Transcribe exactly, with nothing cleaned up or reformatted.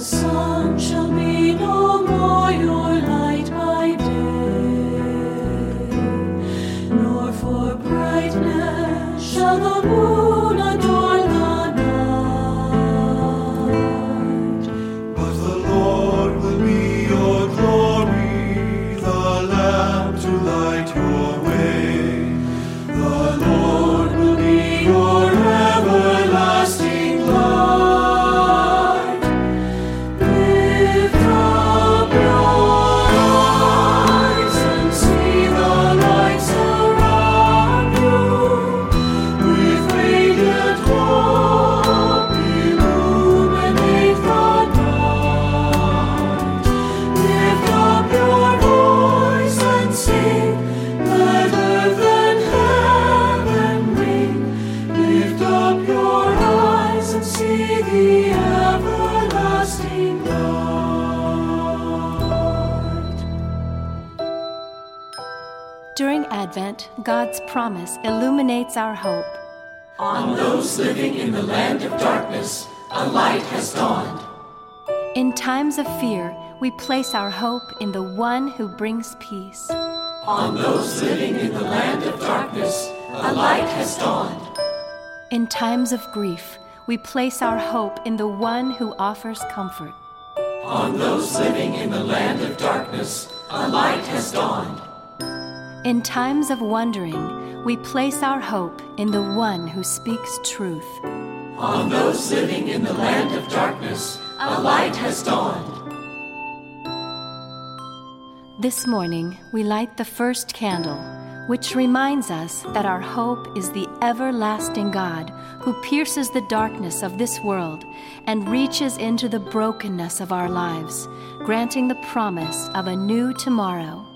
sun shall be no more your light by day, nor for brightness shall the moon adorn the night. But the Lord will be your glory, the lamp to light your way. The Lord will be your everlasting light. Lift up your eyes and see the lights around you. With radiant hope illuminate the night. Lift up your voice and sing, let earth and heaven ring. Lift up your eyes and see the everlasting light. During Advent, God's promise illuminates our hope. On those living in the land of darkness, a light has dawned. In times of fear, we place our hope in the one who brings peace. On those living in the land of darkness, a light has dawned. In times of grief, we place our hope in the one who offers comfort. On those living in the land of darkness, a light has dawned. In times of wondering, we place our hope in the one who speaks truth. On those living in the land of darkness, a light has dawned. This morning, we light the first candle, which reminds us that our hope is the everlasting God who pierces the darkness of this world and reaches into the brokenness of our lives, granting the promise of a new tomorrow.